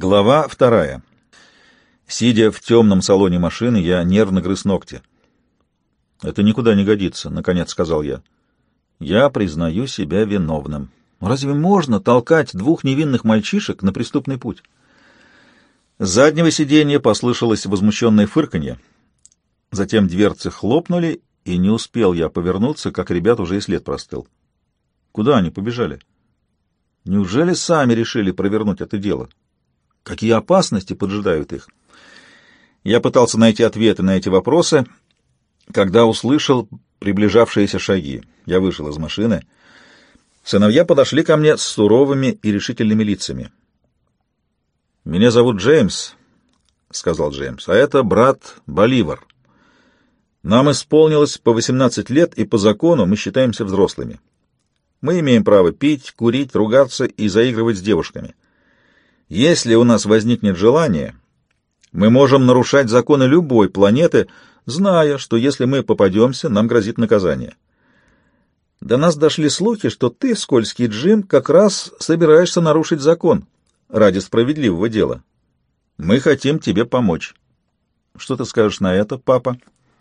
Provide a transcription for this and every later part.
Глава 2. Сидя в темном салоне машины, я нервно грыз ногти. «Это никуда не годится», — наконец сказал я. «Я признаю себя виновным. Разве можно толкать двух невинных мальчишек на преступный путь?» С заднего сиденья послышалось возмущенное фырканье. Затем дверцы хлопнули, и не успел я повернуться, как ребят уже и след простыл. Куда они побежали? Неужели сами решили провернуть это дело? Какие опасности поджидают их? Я пытался найти ответы на эти вопросы, когда услышал приближавшиеся шаги. Я вышел из машины. Сыновья подошли ко мне с суровыми и решительными лицами. «Меня зовут Джеймс», — сказал Джеймс, — «а это брат Боливар. Нам исполнилось по 18 лет, и по закону мы считаемся взрослыми. Мы имеем право пить, курить, ругаться и заигрывать с девушками. Если у нас возникнет желание, мы можем нарушать законы любой планеты, зная, что если мы попадемся, нам грозит наказание. До нас дошли слухи, что ты, скользкий Джим, как раз собираешься нарушить закон ради справедливого дела. Мы хотим тебе помочь. Что ты скажешь на это, папа?»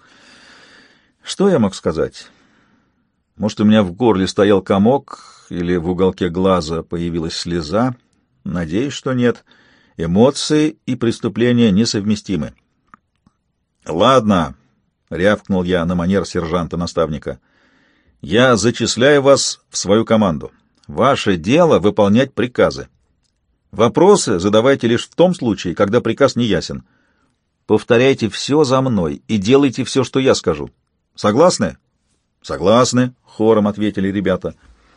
Что я мог сказать? Может, у меня в горле стоял комок, или в уголке глаза появилась слеза? Надеюсь, что нет. Эмоции и преступления несовместимы. «Ладно», — рявкнул я на манер сержанта-наставника, — «я зачисляю вас в свою команду. Ваше дело — выполнять приказы. Вопросы задавайте лишь в том случае, когда приказ не ясен. Повторяйте все за мной и делайте все, что я скажу. Согласны?» «Согласны», — хором ответили ребята.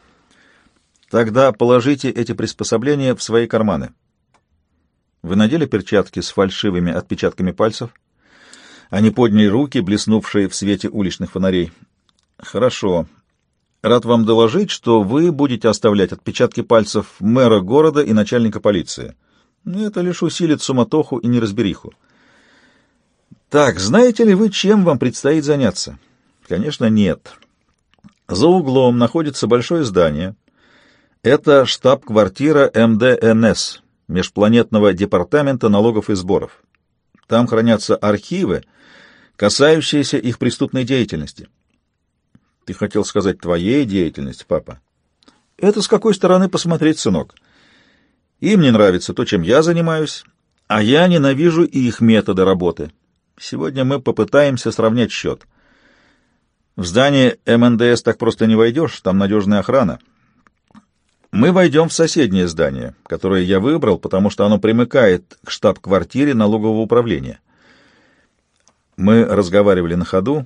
«Тогда положите эти приспособления в свои карманы». Вы надели перчатки с фальшивыми отпечатками пальцев? Они подняли руки, блеснувшие в свете уличных фонарей. «Хорошо. Рад вам доложить, что вы будете оставлять отпечатки пальцев мэра города и начальника полиции. Это лишь усилит суматоху и неразбериху. Так, знаете ли вы, чем вам предстоит заняться?» «Конечно, нет. За углом находится большое здание. Это штаб-квартира МДНС, Межпланетного департамента налогов и сборов. Там хранятся архивы, касающиеся их преступной деятельности». «Ты хотел сказать твоей деятельности, папа?» «Это с какой стороны посмотреть, сынок? Им не нравится то, чем я занимаюсь, а я ненавижу их методы работы. Сегодня мы попытаемся сравнять счет. В здание МНДС так просто не войдешь, там надежная охрана. Мы войдем в соседнее здание, которое я выбрал, потому что оно примыкает к штаб-квартире налогового управления». Мы разговаривали на ходу.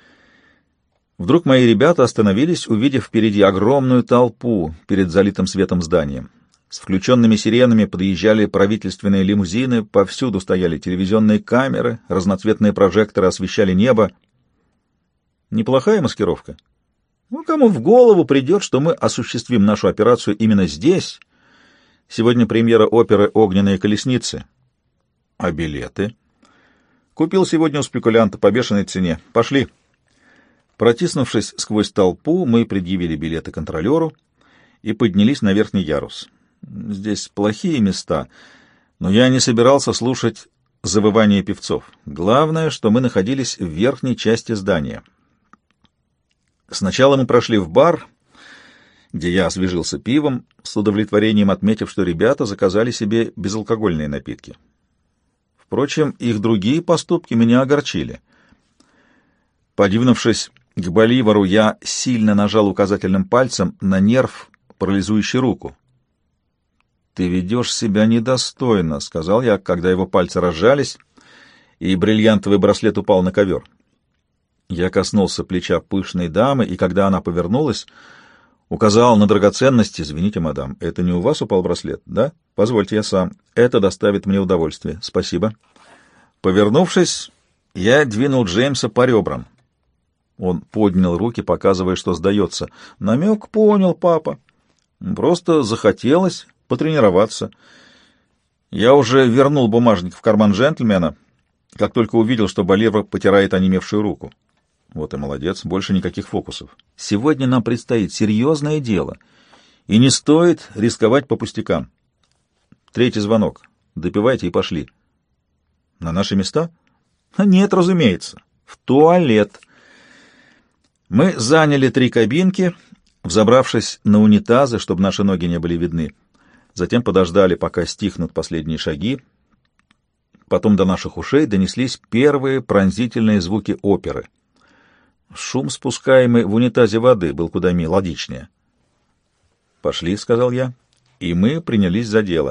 Вдруг мои ребята остановились, увидев впереди огромную толпу перед залитым светом зданием. С включенными сиренами подъезжали правительственные лимузины, повсюду стояли телевизионные камеры, разноцветные прожекторы освещали небо. Неплохая маскировка. Кому в голову придет, что мы осуществим нашу операцию именно здесь? Сегодня премьера оперы «Огненные колесницы». А билеты? Купил сегодня у спекулянта по бешеной цене. Пошли. Протиснувшись сквозь толпу, мы предъявили билеты контролеру и поднялись на верхний ярус. Здесь плохие места, но я не собирался слушать завывание певцов. Главное, что мы находились в верхней части здания. Сначала мы прошли в бар, где я освежился пивом, с удовлетворением отметив, что ребята заказали себе безалкогольные напитки. Впрочем, их другие поступки меня огорчили. Подвинувшись к Боливару, я сильно нажал указательным пальцем на нерв, парализующий руку. «Ты ведешь себя недостойно», — сказал я, когда его пальцы разжались, и бриллиантовый браслет упал на ковер. Я коснулся плеча пышной дамы, и когда она повернулась, указал на драгоценность. «Извините, мадам, это не у вас упал браслет, да? Позвольте, я сам. Это доставит мне удовольствие. Спасибо». Повернувшись, я двинул Джеймса по ребрам. Он поднял руки, показывая, что сдается. «Намек понял, папа. Просто захотелось потренироваться». Я уже вернул бумажник в карман джентльмена, как только увидел, что Боливар потирает онемевшую руку. Вот и молодец, больше никаких фокусов. Сегодня нам предстоит серьезное дело, и не стоит рисковать по пустякам. Третий звонок. Допивайте и пошли. На наши места? Нет, разумеется. В туалет. Мы заняли 3 кабинки, взобравшись на унитазы, чтобы наши ноги не были видны. Затем подождали, пока стихнут последние шаги. Потом до наших ушей донеслись первые пронзительные звуки оперы. Шум, спускаемый в унитазе воды, был куда мелодичнее. «Пошли», — сказал я, и мы принялись за дело.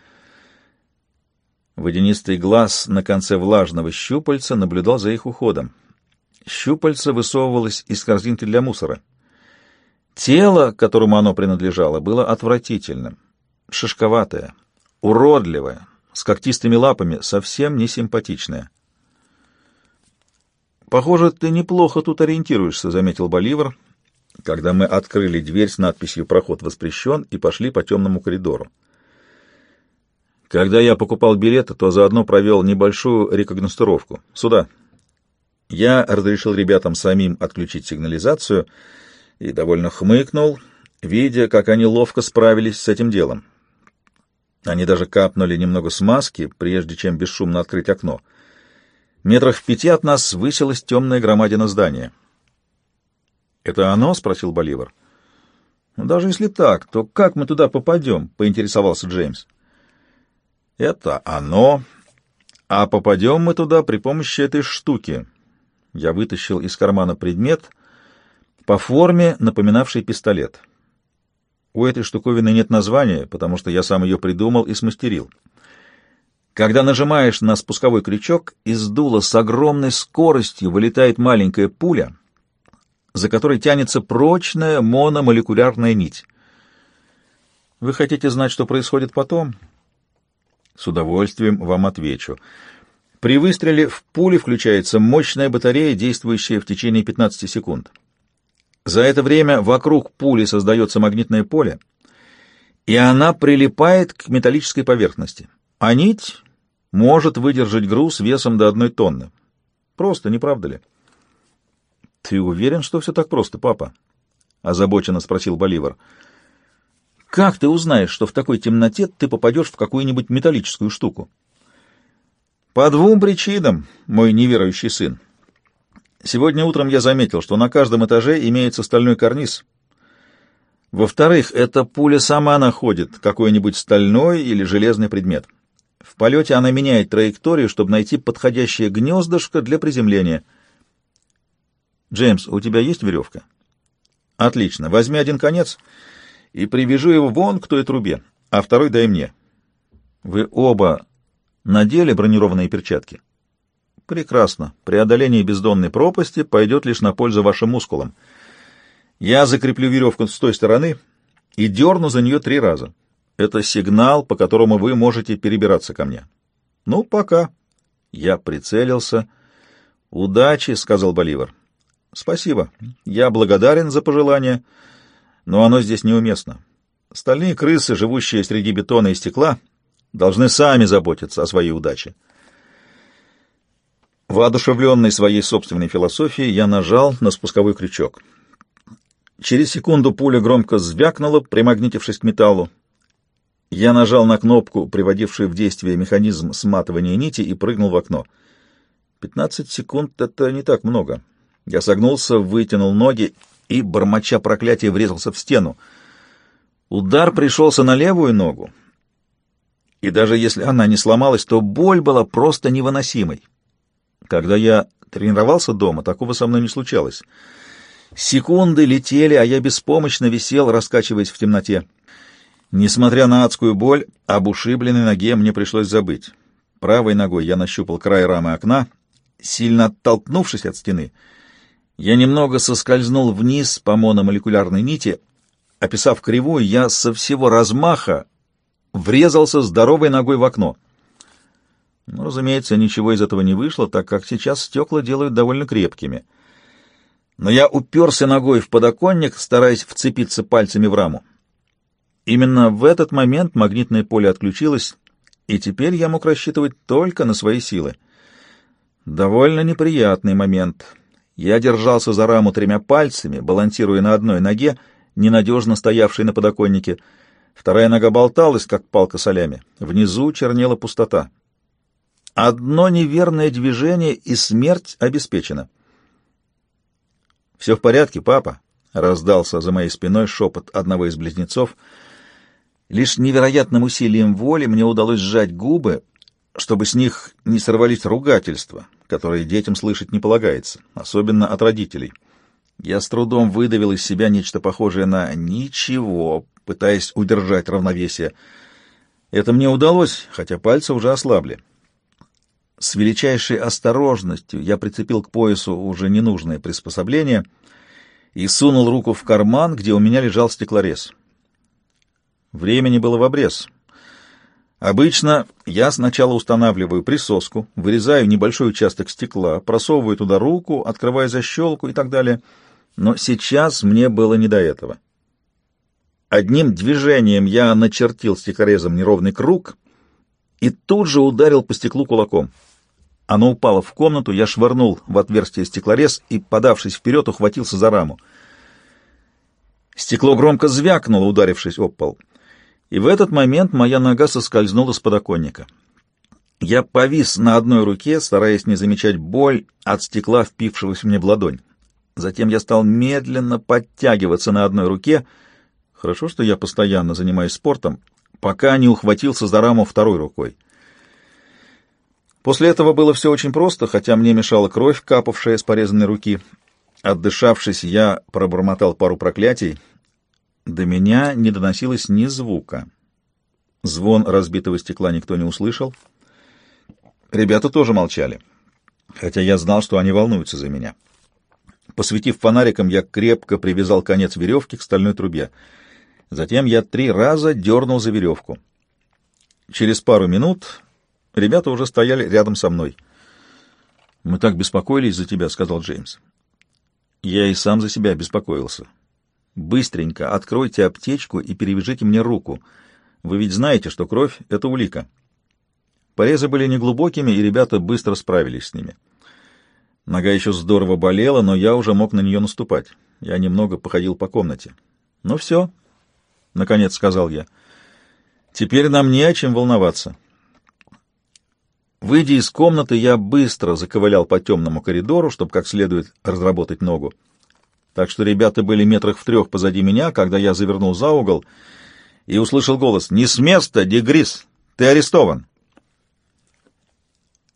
Водянистый глаз на конце влажного щупальца наблюдал за их уходом. Щупальце высовывалось из корзинки для мусора. Тело, которому оно принадлежало, было отвратительным, шишковатое, уродливое, с когтистыми лапами, совсем не симпатичное. «Похоже, ты неплохо тут ориентируешься», — заметил Боливар, когда мы открыли дверь с надписью «Проход воспрещен» и пошли по темному коридору. Когда я покупал билеты, то заодно провел небольшую рекогностировку. Сюда. Я разрешил ребятам самим отключить сигнализацию и довольно хмыкнул, видя, как они ловко справились с этим делом. Они даже капнули немного смазки, прежде чем бесшумно открыть окно. Метрах в 5 от нас высилась темная громадина здания. «Это оно?» — спросил Боливар. «Ну, даже если так, то как мы туда попадем?» — поинтересовался Джеймс. «Это оно. А попадем мы туда при помощи этой штуки». Я вытащил из кармана предмет, по форме напоминавший пистолет. У этой штуковины нет названия, потому что я сам ее придумал и смастерил. Когда нажимаешь на спусковой крючок, из дула с огромной скоростью вылетает маленькая пуля, за которой тянется прочная мономолекулярная нить. Вы хотите знать, что происходит потом? С удовольствием вам отвечу. При выстреле в пуле включается мощная батарея, действующая в течение 15 секунд. За это время вокруг пули создается магнитное поле, и она прилипает к металлической поверхности. А нить может выдержать груз весом до 1 тонны. Просто, не правда ли? — Ты уверен, что все так просто, папа? — озабоченно спросил Боливар. — Как ты узнаешь, что в такой темноте ты попадешь в какую-нибудь металлическую штуку? — По 2 причинам, мой неверующий сын. Сегодня утром я заметил, что на каждом этаже имеется стальной карниз. Во-вторых, эта пуля сама находит какой-нибудь стальной или железный предмет. В полете она меняет траекторию, чтобы найти подходящее гнездышко для приземления. Джеймс, у тебя есть веревка? Отлично. Возьми один конец и привяжи его вон к той трубе, а второй дай мне. Вы оба надели бронированные перчатки? Прекрасно. Преодоление бездонной пропасти пойдет лишь на пользу вашим мускулам. Я закреплю веревку с той стороны и дерну за нее 3 раза. Это сигнал, по которому вы можете перебираться ко мне. Ну, пока. Я прицелился. Удачи, сказал Боливар. Спасибо. Я благодарен за пожелание, но оно здесь неуместно. Стальные крысы, живущие среди бетона и стекла, должны сами заботиться о своей удаче. Воодушевленный своей собственной философией, я нажал на спусковой крючок. Через секунду пуля громко звякнула, примагнитившись к металлу. Я нажал на кнопку, приводившую в действие механизм сматывания нити, и прыгнул в окно. 15 секунд — это не так много. Я согнулся, вытянул ноги и, бормоча проклятия, врезался в стену. Удар пришелся на левую ногу, и даже если она не сломалась, то боль была просто невыносимой. Когда я тренировался дома, такого со мной не случалось. Секунды летели, а я беспомощно висел, раскачиваясь в темноте. Несмотря на адскую боль, об ушибленной ноге мне пришлось забыть. Правой ногой я нащупал край рамы окна. Сильно оттолкнувшись от стены, я немного соскользнул вниз по мономолекулярной нити. Описав кривую, я со всего размаха врезался здоровой ногой в окно. Но, разумеется, ничего из этого не вышло, так как сейчас стекла делают довольно крепкими. Но я уперся ногой в подоконник, стараясь вцепиться пальцами в раму. Именно в этот момент магнитное поле отключилось, и теперь я мог рассчитывать только на свои силы. Довольно неприятный момент. Я держался за раму 3 пальцами, балансируя на одной ноге, ненадежно стоявшей на подоконнике. Вторая нога болталась, как палка солями. Внизу чернела пустота. Одно неверное движение, и смерть обеспечена. «Все в порядке, папа?» — раздался за моей спиной шепот одного из близнецов. Лишь невероятным усилием воли мне удалось сжать губы, чтобы с них не сорвались ругательства, которые детям слышать не полагается, особенно от родителей. Я с трудом выдавил из себя нечто похожее на «ничего», пытаясь удержать равновесие. Это мне удалось, хотя пальцы уже ослабли. С величайшей осторожностью я прицепил к поясу уже ненужное приспособление и сунул руку в карман, где у меня лежал стеклорез. Времени было в обрез. Обычно я сначала устанавливаю присоску, вырезаю небольшой участок стекла, просовываю туда руку, открываю защелку и так далее. Но сейчас мне было не до этого. Одним движением я начертил стеклорезом неровный круг и тут же ударил по стеклу кулаком. Оно упало в комнату, я швырнул в отверстие стеклорез и, подавшись вперед, ухватился за раму. Стекло громко звякнуло, ударившись об пол. И в этот момент моя нога соскользнула с подоконника. Я повис на одной руке, стараясь не замечать боль от стекла, впившегося мне в ладонь. Затем я стал медленно подтягиваться на одной руке. Хорошо, что я постоянно занимаюсь спортом, пока не ухватился за раму второй рукой. После этого было все очень просто, хотя мне мешала кровь, капавшая с порезанной руки. Отдышавшись, я пробормотал пару проклятий. До меня не доносилось ни звука. Звон разбитого стекла никто не услышал. Ребята тоже молчали, хотя я знал, что они волнуются за меня. Посветив фонариком, я крепко привязал конец веревки к стальной трубе. Затем я 3 раза дернул за веревку. Через пару минут ребята уже стояли рядом со мной. «Мы так беспокоились за тебя», — сказал Джеймс. Я и сам за себя беспокоился. «Быстренько откройте аптечку и перевяжите мне руку. Вы ведь знаете, что кровь — это улика». Порезы были неглубокими, и ребята быстро справились с ними. Нога еще здорово болела, но я уже мог на нее наступать. Я немного походил по комнате. «Ну все», — наконец сказал я, — «теперь нам не о чем волноваться». Выйдя из комнаты, я быстро заковылял по темному коридору, чтобы как следует разработать ногу. Так что ребята были метрах в 3 позади меня, когда я завернул за угол и услышал голос: «Не с места, Дегрис! Ты арестован!»